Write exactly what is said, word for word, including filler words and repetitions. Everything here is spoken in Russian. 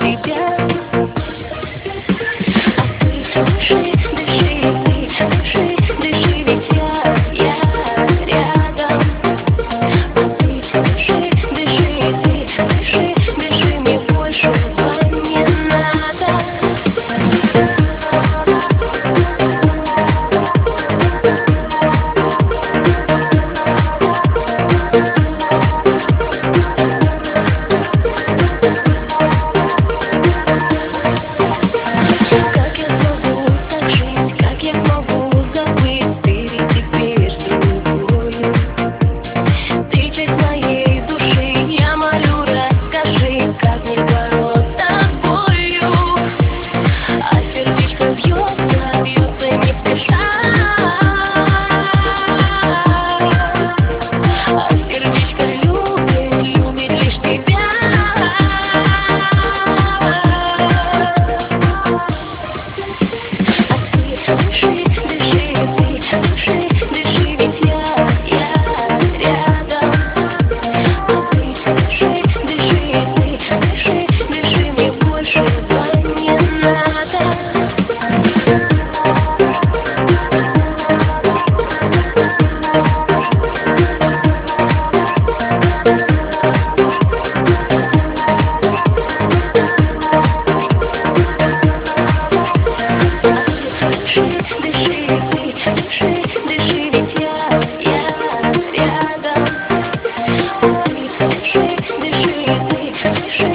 тебя. А ты дыши, дыши, ты дыши, дыши, ведь я, я рядом. А ты дыши, дыши, ты дыши, дыши, мне больше не надо. Как я смогу так жить, как я смогу забыть, ты ведь теперь с другою. Ты часть моей души, я молю, расскажи, как мне бороться с болью. А сердечко бьется, бьется не спеша. А сердечко любит, любит лишь тебя. А ты дыши, дыши, ты дыши, дыши, ведь я, я рядом. А ты дыши, дыши, ты дыши, дыши, мне больше не надо. Дыши, дыши, ты дыши, дыши, ведь я, я рядом. А ты дыши, дыши, ты дыши.